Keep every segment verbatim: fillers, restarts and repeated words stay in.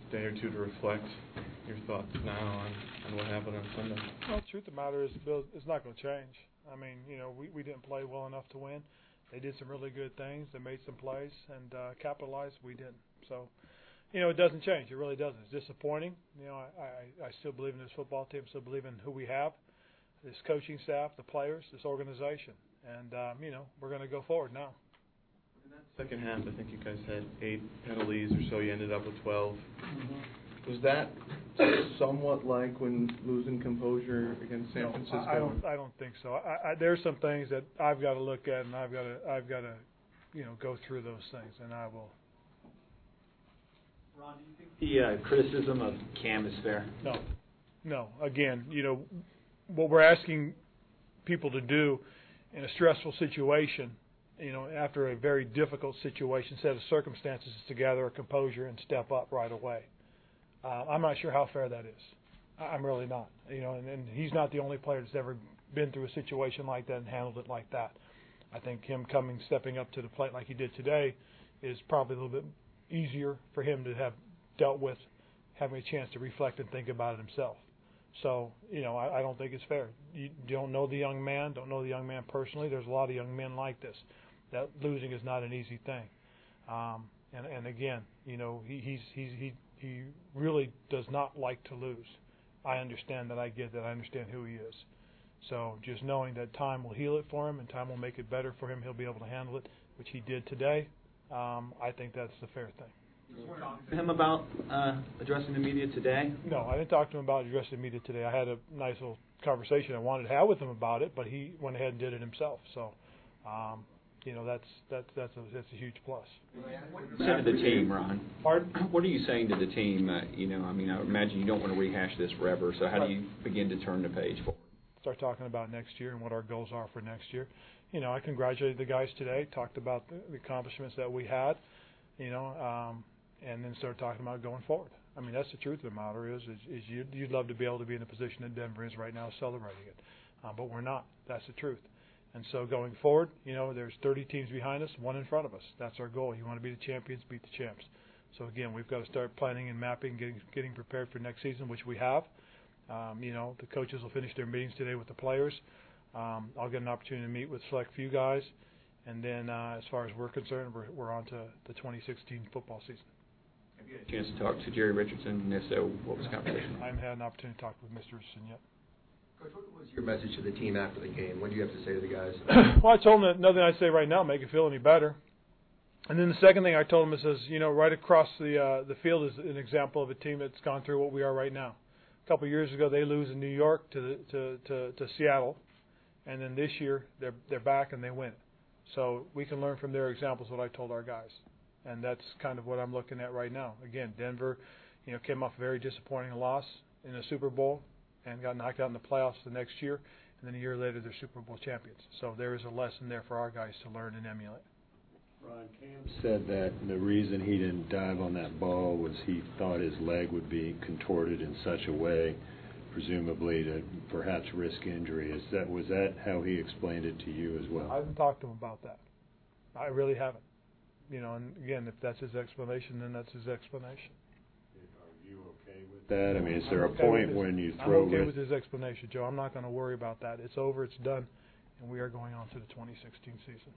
day or two to reflect. Your thoughts now on, on what happened on Sunday? Well, the truth of the matter is, Bill, it's not going to change. I mean, you know, we, we didn't play well enough to win. They did some really good things. They made some plays and uh, capitalized. We didn't. So, you know, it doesn't change. It really doesn't. It's disappointing. You know, I, I, I still believe in this football team. Still believe in who we have, this coaching staff, the players, this organization. And, um, you know, we're going to go forward now. In that second half, I think you guys had eight penalties or so. You ended up with twelve. Mm-hmm. Was that somewhat like when losing composure against San no, Francisco? I don't. I don't think so. I, I, there's some things that I've got to look at, and I've got to. I've got to, you know, go through those things, and I will. Ron, do you think the uh, criticism of Cam is fair? No, no. Again, you know, what we're asking people to do in a stressful situation, you know, after a very difficult situation, set of circumstances, is to gather a composure and step up right away. Uh, I'm not sure how fair that is. I'm really not. You know, and, and he's not the only player that's ever been through a situation like that and handled it like that. I think him coming, stepping up to the plate like he did today is probably a little bit easier for him to have dealt with, having a chance to reflect and think about it himself. So, you know, I, I don't think it's fair. You don't know the young man, don't know the young man personally. There's a lot of young men like this. That losing is not an easy thing. Um, and, and again, you know, he, he's, he's, he he really does not like to lose. I understand that. I get that. I understand who he is. So just knowing that time will heal it for him and time will make it better for him, he'll be able to handle it, which he did today. Um, I think that's the fair thing. Did you talk to him about uh, addressing the media today? No, I didn't talk to him about addressing the media today. I had a nice little conversation I wanted to have with him about it, but he went ahead and did it himself. So, um, you know, that's that's that's a that's a huge plus. What are you saying to the team, Ron? Pardon? What are you saying to the team? Uh, you know, I mean, I imagine you don't want to rehash this forever. So how right. do you begin to turn the page forward? Start talking about next year and what our goals are for next year. You know, I congratulated the guys today. Talked about the, the accomplishments that we had. You know, um, and then start talking about going forward. I mean, that's the truth of the matter is, is, is you'd, you'd love to be able to be in the position that Denver is right now, celebrating it, uh, but we're not. That's the truth. And so going forward, you know, there's thirty teams behind us, one in front of us. That's our goal. You want to be the champions, beat the champs. So again, we've got to start planning and mapping, getting getting prepared for next season, which we have. Um, you know, the coaches will finish their meetings today with the players. Um, I'll get an opportunity to meet with select few guys, and then uh, as far as we're concerned, we're we're on to the twenty sixteen football season. Have you had a chance to talk to Jerry Richardson? And if so, what was the conversation? I haven't had an opportunity to talk with Mister Richardson yet. Coach, what was your message to the team after the game? What do you have to say to the guys? Well, I told them that nothing I say right now make it feel any better. And then the second thing I told them is, says, you know, right across the uh, the field is an example of a team that's gone through what we are right now. A couple of years ago, they lose in New York to the, to, to to Seattle, and then this year they're they're back and they win. So we can learn from their examples what I told our guys, and that's kind of what I'm looking at right now. Again, Denver, you know, came off a very disappointing loss in the Super Bowl and got knocked out in the playoffs the next year, and then a year later they're Super Bowl champions. So there is a lesson there for our guys to learn and emulate. Ron, Cam said that the reason he didn't dive on that ball was he thought his leg would be contorted in such a way, presumably to perhaps risk injury. Is that was that how he explained it to you as well? I haven't talked to him about that. I really haven't. You know, and again, if that's his explanation, then that's his explanation. Are you okay with that? I mean, is there I'm a okay point his, when you throw? I'm okay with his explanation, Joe. I'm not going to worry about that. It's over. It's done, and we are going on to the twenty sixteen season.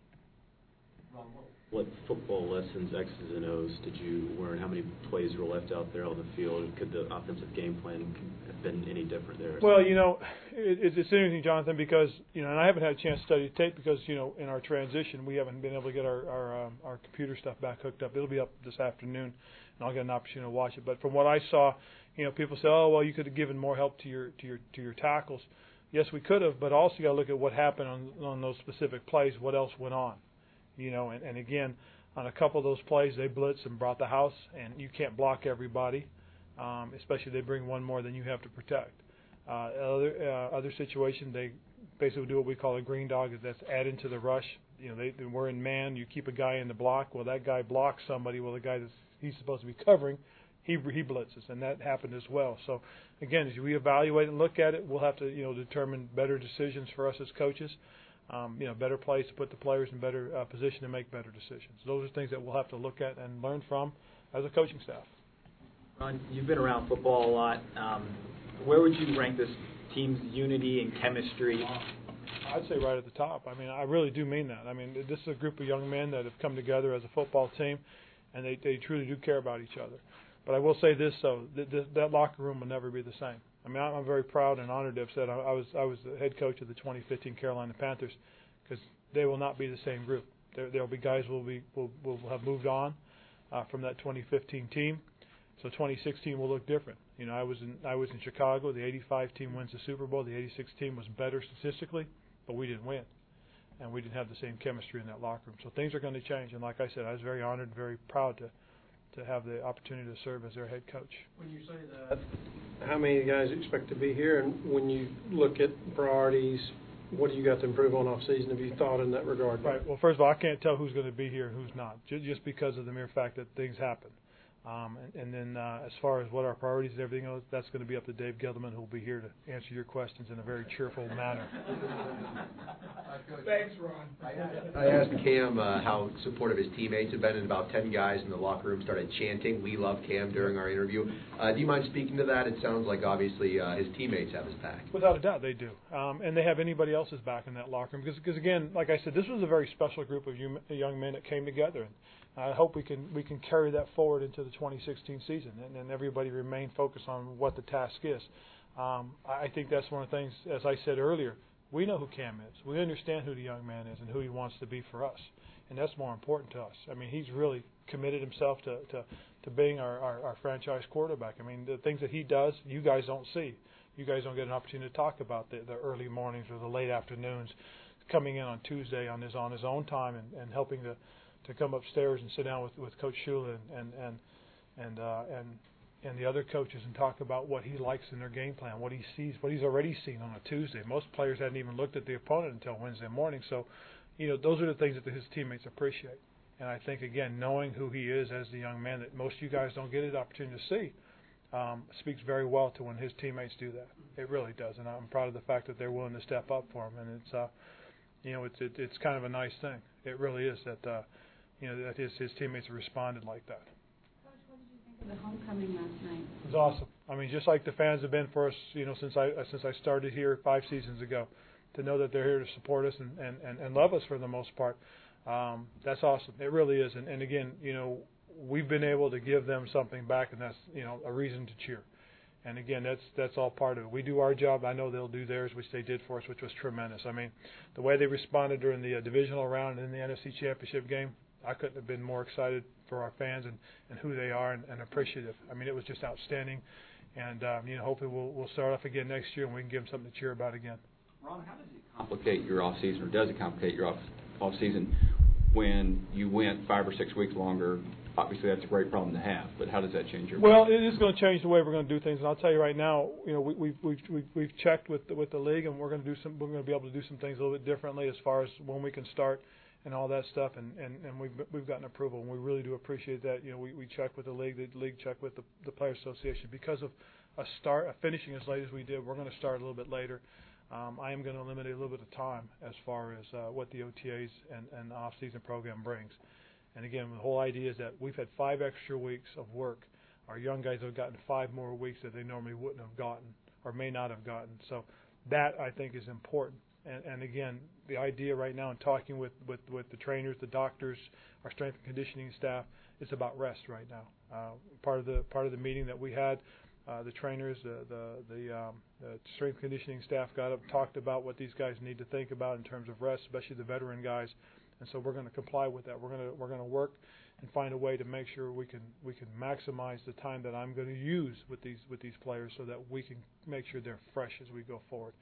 What football lessons, X's and O's, did you learn? How many plays were left out there on the field? Could the offensive game plan have been any different there? Well, you know, it, it's interesting, Jonathan, because, you know, and I haven't had a chance to study the tape because, you know, in our transition, we haven't been able to get our our, um, our computer stuff back hooked up. It'll be up this afternoon, and I'll get an opportunity to watch it. But from what I saw, you know, people say, oh, well, you could have given more help to your to your to your tackles. Yes, we could have, but also you got to look at what happened on on those specific plays. What else went on? You know, and, and again, on a couple of those plays, they blitzed and brought the house, and you can't block everybody, um, especially if they bring one more than you have to protect. Uh, other uh, other situation, they basically do what we call a green dog, that's add into the rush. You know, they, they we're in man, you keep a guy in the block. Well, that guy blocks somebody. Well, the guy that's he's supposed to be covering, he he blitzes, and that happened as well. So, again, as we evaluate and look at it, we'll have to you know determine better decisions for us as coaches. Um, you know, better place to put the players in better uh, position to make better decisions. Those are things that we'll have to look at and learn from as a coaching staff. Ron, you've been around football a lot. Um, where would you rank this team's unity and chemistry? I'd say right at the top. I mean, I really do mean that. I mean, this is a group of young men that have come together as a football team, and they, they truly do care about each other. But I will say this, though, that, that, that locker room will never be the same. I mean, I'm very proud and honored to have said I, I was I was the head coach of the twenty fifteen Carolina Panthers, because they will not be the same group. There will be guys who will be will, will have moved on uh, from that twenty fifteen team, so twenty sixteen will look different. You know, I was in I was in Chicago. The eighty-five team wins the Super Bowl. The eighty-six team was better statistically, but we didn't win, and we didn't have the same chemistry in that locker room. So things are going to change. And like I said, I was very honored, and very proud to. to have the opportunity to serve as their head coach. When you say that, how many guys expect to be here, and when you look at priorities, what do you got to improve on off season? Have you thought in that regard? Right. Well, first of all, I can't tell who's going to be here and who's not, just because of the mere fact that things happen. Um, and, and then uh, as far as what our priorities and everything else, that's going to be up to Dave Gettleman, who will be here to answer your questions in a very cheerful manner. Thanks, Ron. I asked Cam uh, how supportive his teammates have been, and about ten guys in the locker room started chanting, "We love Cam," during our interview. Uh, do you mind speaking to that? It sounds like obviously uh, his teammates have his back. Without a doubt, they do. Um, and they have anybody else's back in that locker room. Because, because again, like I said, this was a very special group of young men that came together. And I hope we can we can carry that forward into the twenty sixteen season, and, and everybody remain focused on what the task is. Um, I think that's one of the things, as I said earlier, we know who Cam is. We understand who the young man is and who he wants to be for us, and that's more important to us. I mean, he's really committed himself to, to, to being our, our, our franchise quarterback. I mean, the things that he does, you guys don't see. You guys don't get an opportunity to talk about the, the early mornings or the late afternoons, coming in on Tuesday on his on his own time and, and helping to to come upstairs and sit down with, with Coach Shula and and and uh, and and the other coaches and talk about what he likes in their game plan, what he sees, what he's already seen on a Tuesday. Most players hadn't even looked at the opponent until Wednesday morning. So, you know, those are the things that his teammates appreciate. And I think, again, knowing who he is as the young man that most of you guys don't get an opportunity to see, um, speaks very well to when his teammates do that. It really does. And I'm proud of the fact that they're willing to step up for him. And it's, uh, you know, it's it, it's kind of a nice thing. It really is that. Uh, You know, that his, his teammates have responded like that. Coach, what did you think of the homecoming last night? It was awesome. I mean, just like the fans have been for us, you know, since I uh, since I started here five seasons ago, to know that they're here to support us and, and, and, and love us for the most part, um, that's awesome. It really is. And, and again, you know, we've been able to give them something back, and that's, you know, a reason to cheer. And again, that's that's all part of it. We do our job. I know they'll do theirs, which they did for us, which was tremendous. I mean, the way they responded during the uh, divisional round and in the N F C Championship game, I couldn't have been more excited for our fans and, and who they are and, and appreciative. I mean, it was just outstanding. And, um, you know, hopefully we'll, we'll start off again next year and we can give them something to cheer about again. Ron, how does it complicate your off season, or does it complicate your off, off season when you went five or six weeks longer? Obviously, that's a great problem to have, but how does that change your Well, it is going to change the way we're going to do things. And I'll tell you right now, you know, we, we've, we've, we've, we've checked with the, with the league, and we're going to do some, we're going to be able to do some things a little bit differently as far as when we can start and all that stuff, and, and, and we've we've gotten approval, and we really do appreciate that. You know, we, we check with the league, the league checked with the, the Players Association. Because of a start, a finishing as late as we did, we're going to start a little bit later. Um, I am going to eliminate a little bit of time as far as uh, what the O T As and, and the off-season program brings. And again, the whole idea is that we've had five extra weeks of work. Our young guys have gotten five more weeks that they normally wouldn't have gotten or may not have gotten. So that, I think, is important. And, and again, the idea right now in talking with, with, with the trainers, the doctors, our strength and conditioning staff, it's about rest right now. Uh, part of the part of the meeting that we had, uh, the trainers, the the the, um, the strength and conditioning staff got up, talked about what these guys need to think about in terms of rest, especially the veteran guys. And so we're going to comply with that. We're going to we're going to work and find a way to make sure we can we can maximize the time that I'm going to use with these with these players, so that we can make sure they're fresh as we go forward.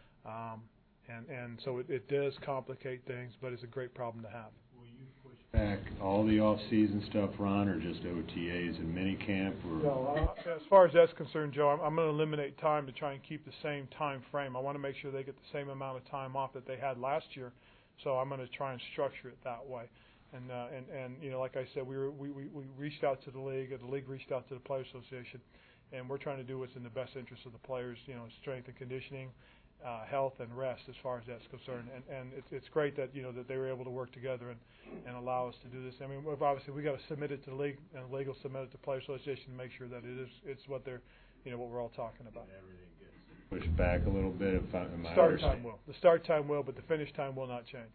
Um, And, and so it, it does complicate things, but it's a great problem to have. Will you push back all the off-season stuff, Ron, or just O T As and minicamp? Or? No, uh, as far as that's concerned, Joe, I'm, I'm going to eliminate time to try and keep the same time frame. I want to make sure they get the same amount of time off that they had last year, so I'm going to try and structure it that way. And, uh, and, and you know, like I said, we, were, we, we, we reached out to the league, and the league reached out to the Players Association, and we're trying to do what's in the best interest of the players, you know, strength and conditioning, uh, health and rest as far as that's concerned. And, and it's, it's great that, you know, that they were able to work together and, and allow us to do this. I mean, we've obviously we got to submit it to the league, and the league will submit it to Players Association to make sure that it is it's what they're, you know, what we're all talking about. Everything gets pushed back a little bit. If I, am I Start understand- time will. The start time will, but the finish time will not change.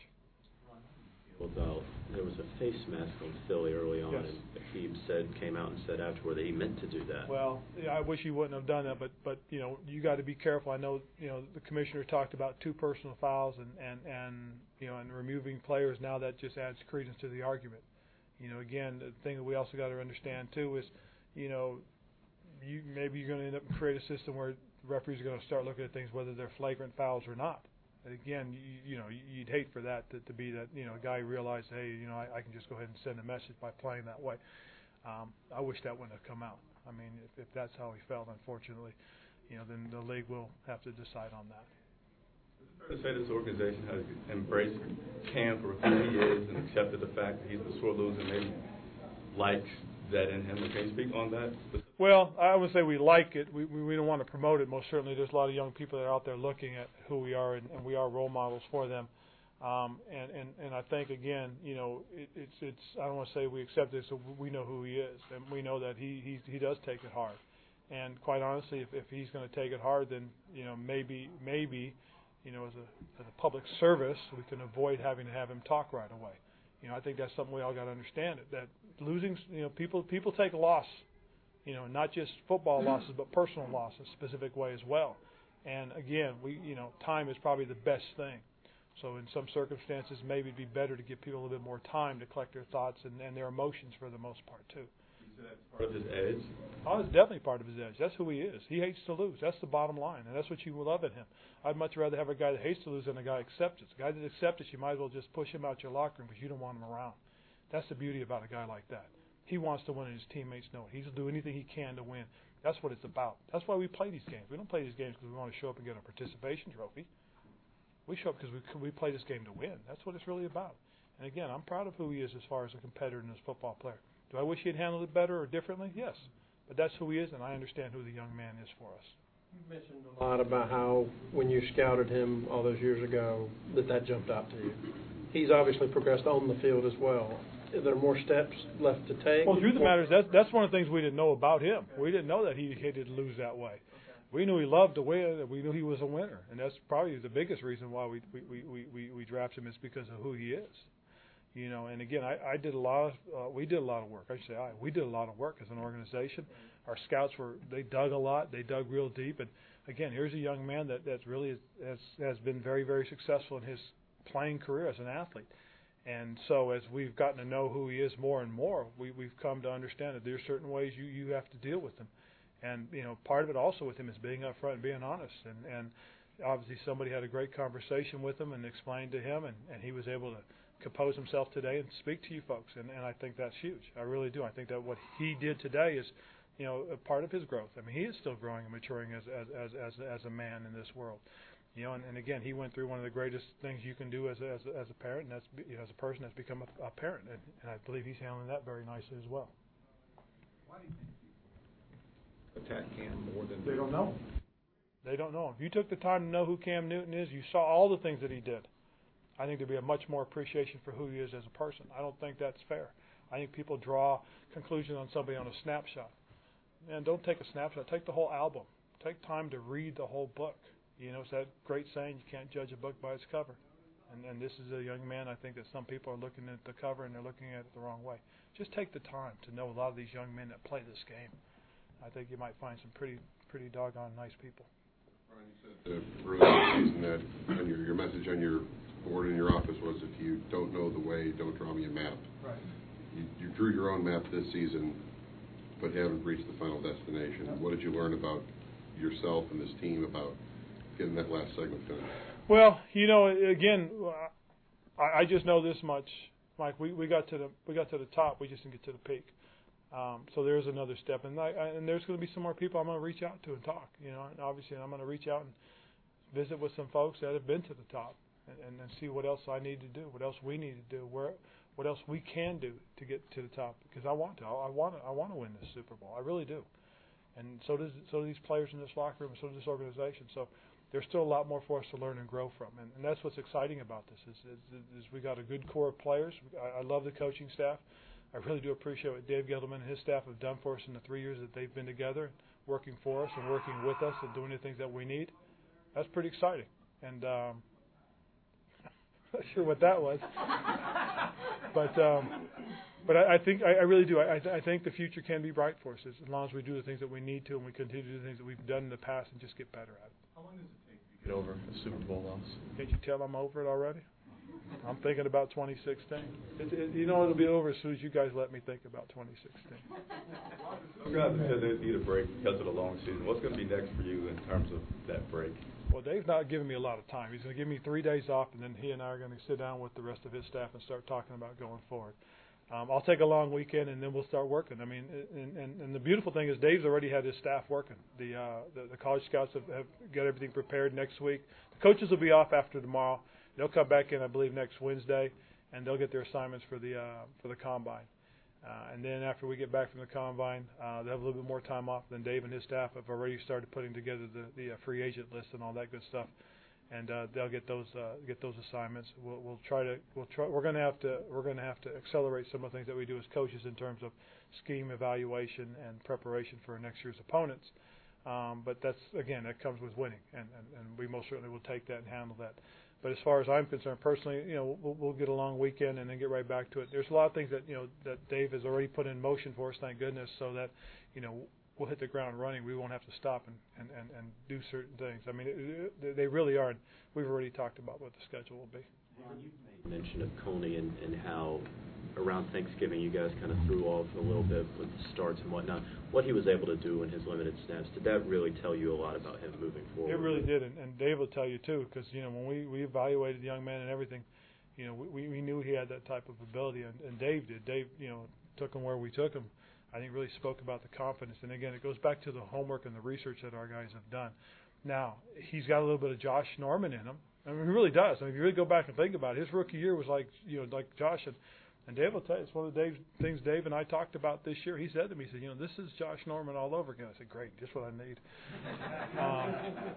Well, though, there was a face mask on Philly early on, Yes. and Akib said, came out and said afterward that he meant to do that. Well, yeah, I wish he wouldn't have done that, but but you know, you got to be careful. I know, you know, the commissioner talked about two personal fouls and and and you know, and removing players. Now that just adds credence to the argument. You know, again, the thing that we also got to understand too is, you know, you maybe you're going to end up and create a system where referees are going to start looking at things whether they're flagrant fouls or not. And again, you, you know, you'd hate for that to, to be that, you know, a guy realized, hey, you know, I, I can just go ahead and send a message by playing that way. Um, I wish that wouldn't have come out. I mean, if, if that's how he felt, unfortunately, you know, then the league will have to decide on that. Is it fair to say this organization has embraced Cam for who he is and accepted the fact that he's the sore loser and maybe likes that in him? Can you speak on that? Well, I would say we like it. We, we we don't want to promote it. Most certainly, there's a lot of young people that are out there looking at who we are, and, and we are role models for them. Um, and, and, and I think again, you know, it, it's it's. I don't want to say we accept it, so we know who he is, and we know that he he he does take it hard. And quite honestly, if, if he's going to take it hard, then you know maybe maybe, you know, as a as a public service, we can avoid having to have him talk right away. You know, I think that's something we all got to understand. It that losing, you know, people people take a loss. You know, not just football losses, but personal losses, specific way as well. And again, we, you know, time is probably the best thing. So in some circumstances, maybe it'd be better to give people a little bit more time to collect their thoughts and, and their emotions for the most part too. You say that's part of his edge? Oh, it's definitely part of his edge. That's who he is. He hates to lose. That's the bottom line, and that's what you love in him. I'd much rather have a guy that hates to lose than a guy that accepts it. A guy that accepts it, you might as well just push him out your locker room because you don't want him around. That's the beauty about a guy like that. He wants to win, and his teammates know it. He'll do anything he can to win. That's what it's about. That's why we play these games. We don't play these games because we want to show up and get a participation trophy. We show up because we we play this game to win. That's what it's really about. And again, I'm proud of who he is as far as a competitor and as a football player. Do I wish he had handled it better or differently? Yes. But that's who he is, and I understand who the young man is for us. You mentioned a lot about how when you scouted him all those years ago that that jumped out to you. He's obviously progressed on the field as well. Are there more steps left to take? Well, the truth of the matter is that's, that's one of the things we didn't know about him. We didn't know that he hated to lose that way. We knew he loved to win, and we knew he was a winner. And that's probably the biggest reason why we we, we, we, we drafted him is because of who he is. You know, and again, I, I did a lot of, uh, we did a lot of work. I should say I, we did a lot of work as an organization. Our scouts were, they dug a lot. They dug real deep. And again, here's a young man that that's really has, has been very, very successful in his playing career as an athlete. And so as we've gotten to know who he is more and more, we, we've come to understand that there's certain ways you, you have to deal with him. And, you know, part of it also with him is being upfront and being honest. And, and obviously somebody had a great conversation with him and explained to him, and, and he was able to compose himself today and speak to you folks. And, and I think that's huge. I really do. I think that what he did today is, you know, a part of his growth. I mean, he is still growing and maturing as, as, as, as, as a man in this world. You know, and, and again, he went through one of the greatest things you can do as a, as a, as a parent, and that's, you know, as a person that's become a, a parent, and, and I believe he's handling that very nicely as well. Why do you think people attack Cam more than they don't know? They don't know. If you took the time to know who Cam Newton is, you saw all the things that he did. I think there'd be a much more appreciation for who he is as a person. I don't think that's fair. I think people draw conclusions on somebody on a snapshot. Man, don't take a snapshot. Take the whole album. Take time to read the whole book. You know, it's that great saying, you can't judge a book by its cover. And, and this is a young man, I think that some people are looking at the cover and they're looking at it the wrong way. Just take the time to know a lot of these young men that play this game. I think you might find some pretty pretty doggone nice people. Brian, you said uh, earlier in the season that on your, your message on your board in your office was, if you don't know the way, don't draw me a map. Right. You, you drew your own map this season, but haven't reached the final destination. What did you learn about yourself and this team about getting that last segment finished? Well, you know, again, I, I just know this much, Mike. We, we got to the we got to the top. We just didn't get to the peak. Um, so there's another step, and I, I, and there's going to be some more people I'm going to reach out to and talk. You know, and obviously I'm going to reach out and visit with some folks that have been to the top, and, and, and see what else I need to do, what else we need to do, where what else we can do to get to the top. Because I want to, I want to, I want to win this Super Bowl. I really do. And so does so do these players in this locker room, and so does this organization. So there's still a lot more for us to learn and grow from, and, and that's what's exciting about this. Is, is, is we got a good core of players. I, I love the coaching staff. I really do appreciate what Dave Gettleman and his staff have done for us in the three years that they've been together, working for us and working with us and doing the things that we need. That's pretty exciting, and um, not sure what that was, but um, but I, I think I, I really do. I, I think the future can be bright for us as long as we do the things that we need to and we continue to do the things that we've done in the past and just get better at it. How long does it take to get over a Super Bowl loss? Can't you tell I'm over it already? I'm thinking about twenty sixteen. It, it, you know it'll be over as soon as you guys let me think about twenty sixteen. Some guys have said they need a break because of the long season. What's going to be next for you in terms of that break? Well, Dave's not giving me a lot of time. He's going to give me three days off, and then he and I are going to sit down with the rest of his staff and start talking about going forward. Um, I'll take a long weekend, and then we'll start working. I mean, and, and, and the beautiful thing is Dave's already had his staff working. The uh, the, the college scouts have, have got everything prepared next week. The coaches will be off after tomorrow. They'll come back in, I believe, next Wednesday, and they'll get their assignments for the uh, for the combine. Uh, and then after we get back from the combine, uh, they'll have a little bit more time off. Then Dave and his staff have already started putting together the, the uh, free agent list and all that good stuff, and uh, they'll get those uh, get those assignments. We'll, we'll try to we'll try. We're going to have to we're going to have to accelerate some of the things that we do as coaches in terms of scheme evaluation and preparation for next year's opponents. Um, but that's again that comes with winning, and, and, and we most certainly will take that and handle that. But as far as I'm concerned, personally, you know, we'll, we'll get a long weekend and then get right back to it. There's a lot of things that you know that Dave has already put in motion for us, thank goodness, so that you know we'll hit the ground running. We won't have to stop and, and, and, and do certain things. I mean, it, it, they really are. We've already talked about what the schedule will be. Ron, you've made mention of Coney and, and how around Thanksgiving you guys kind of threw off a little bit with the starts and whatnot. What he was able to do in his limited snaps, did that really tell you a lot about him moving forward? It really did, and, and Dave will tell you too, because you know when we, we evaluated the young man and everything, you know we, we knew he had that type of ability, and, and Dave did. Dave, you know, took him where we took him. I think really spoke about the confidence, and again, it goes back to the homework and the research that our guys have done. Now he's got a little bit of Josh Norman in him. I mean, he really does. I mean, if you really go back and think about it, his rookie year was like you know like Josh and. And Dave will tell you, it's one of the Dave, things Dave and I talked about this year. He said to me, he said, you know, this is Josh Norman all over again. I said, great, just what I need. um,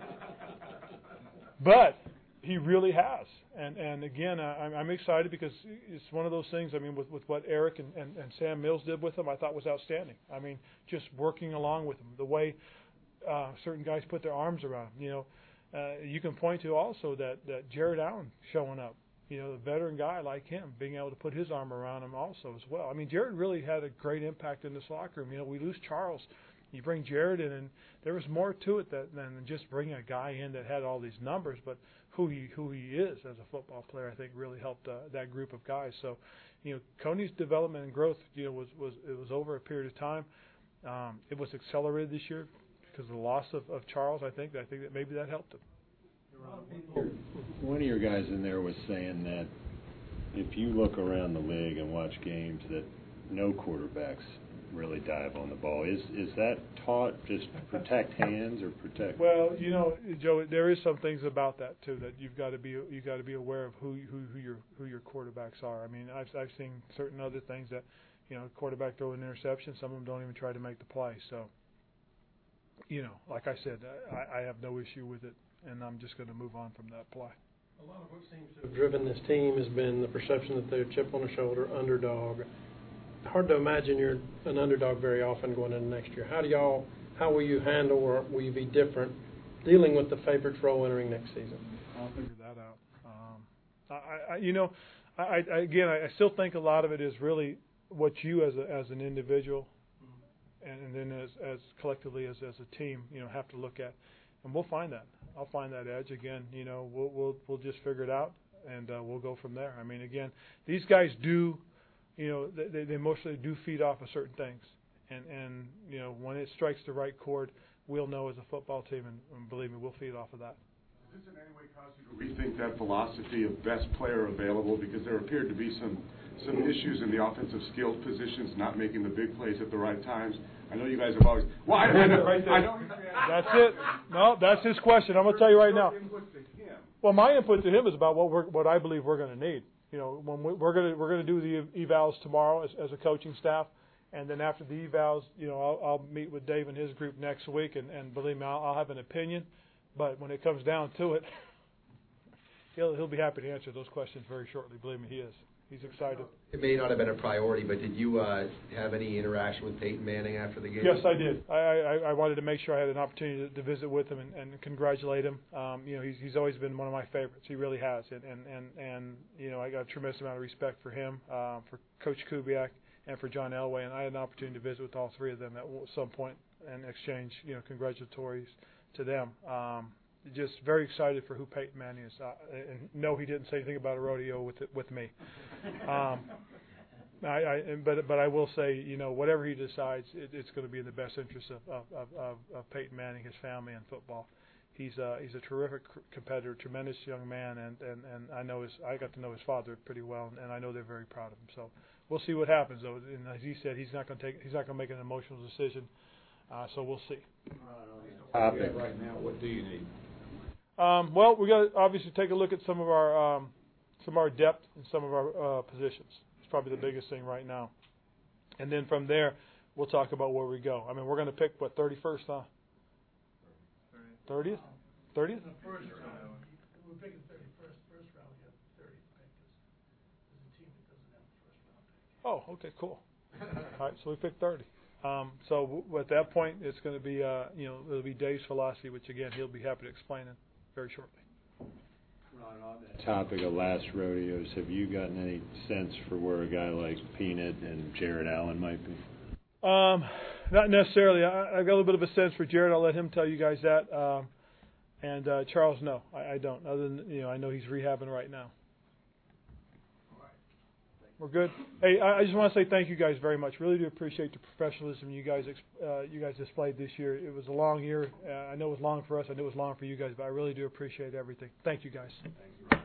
but he really has. And, and again, I, I'm excited because it's one of those things, I mean, with, with what Eric and, and, and Sam Mills did with him, I thought was outstanding. I mean, just working along with him, the way uh, certain guys put their arms around him. You know, uh, you can point to also that, that Jared Allen showing up. You know, a veteran guy like him, being able to put his arm around him also as well. I mean, Jared really had a great impact in this locker room. You know, we lose Charles. You bring Jared in, and there was more to it that, than just bringing a guy in that had all these numbers, but who he who he is as a football player, I think, really helped uh, that group of guys. So, you know, Coney's development and growth, you know, was, was it was over a period of time. Um, it was accelerated this year because of the loss of, of Charles. I think I think that maybe that helped him. One of your guys in there was saying that if you look around the league and watch games that no quarterbacks really dive on the ball. Is is that taught just protect hands or protect? Well, you know, Joe, there is some things about that too that you've got to be you got to be aware of who who who your who your quarterbacks are. I mean, I've I've seen certain other things that, you know, quarterback throw an interception, some of them don't even try to make the play. So, you know, like I said, I, I have no issue with it. And I'm just going to move on from that play. A lot of what seems to have driven this team has been the perception that they're a chip on the shoulder, underdog. Hard to imagine you're an underdog very often going into next year. How do y'all, how will you handle, or will you be different dealing with the favorites role entering next season? I'll figure that out. Um, I, I, you know, I, I, again, I still think a lot of it is really what you as a, as an individual, and, and then as, as collectively as, as a team, you know, have to look at. And we'll find that. I'll find that edge again. You know, we'll we'll we'll just figure it out, and uh, we'll go from there. I mean, again, these guys do, you know, they they mostly do feed off of certain things, and and you know, when it strikes the right chord, we'll know as a football team, and, and believe me, we'll feed off of that. Does this in any way cause you to rethink that philosophy of best player available? Because there appeared to be some some issues in the offensive skilled positions, not making the big plays at the right times. I know you guys have always. Well, I, I know. I know that's it. No, that's his question. I'm going to tell you right now. Well, my input to him is about what we're, what I believe we're going to need. You know, when we, we're going to we're going to do the evals tomorrow as, as a coaching staff, and then after the evals, you know, I'll, I'll meet with Dave and his group next week, and, and believe me, I'll, I'll have an opinion. But when it comes down to it, he'll he'll be happy to answer those questions very shortly. Believe me, he is. He's excited. It may not have been a priority, but did you uh, have any interaction with Peyton Manning after the game? Yes, I did. I, I, I wanted to make sure I had an opportunity to, to visit with him and, and congratulate him. Um, you know, he's he's always been one of my favorites. He really has, and and and, and you know, I got a tremendous amount of respect for him, um, for Coach Kubiak, and for John Elway, and I had an opportunity to visit with all three of them at some point and exchange, you know, congratulatories to them. Um, just very excited for who Peyton Manning is, uh, and no, he didn't say anything about a rodeo with it, with me. Um, I, I, but but I will say, you know, whatever he decides, it, it's going to be in the best interest of of, of, of Peyton Manning, his family, and football. He's a he's a terrific competitor, tremendous young man, and, and, and I know his I got to know his father pretty well, and I know they're very proud of him. So we'll see what happens, though. And as he said, he's not going to take he's not going to make an emotional decision. Uh, so we'll see. Topic. Right now, what do you need? Um, well, we got to obviously take a look at some of our um, some of our depth in some of our uh, positions. It's probably the biggest thing right now. And then from there, we'll talk about where we go. I mean, we're going to pick what thirty-first, huh? thirtieth, thirtieth. First round. We're picking thirty-first. First round, we have thirtieth pick. There's a team that doesn't have the first round pick. Oh, okay, cool. All right, so we picked thirty. Um, so w- at that point, it's going to be, uh, you know, it'll be Dave's philosophy, which again he'll be happy to explain it very shortly. Ron, on that topic of last rodeos, have you gotten any sense for where a guy like Peanut and Jared Allen might be? Um, not necessarily. I, I've got a little bit of a sense for Jared. I'll let him tell you guys that. Um, and uh, Charles, no, I, I don't. Other than, you know, I know he's rehabbing right now. We're good. Hey, I, I just want to say thank you guys very much. Really do appreciate the professionalism you guys uh, you guys displayed this year. It was a long year. Uh, I know it was long for us. I know it was long for you guys, but I really do appreciate everything. Thank you guys. Thank you.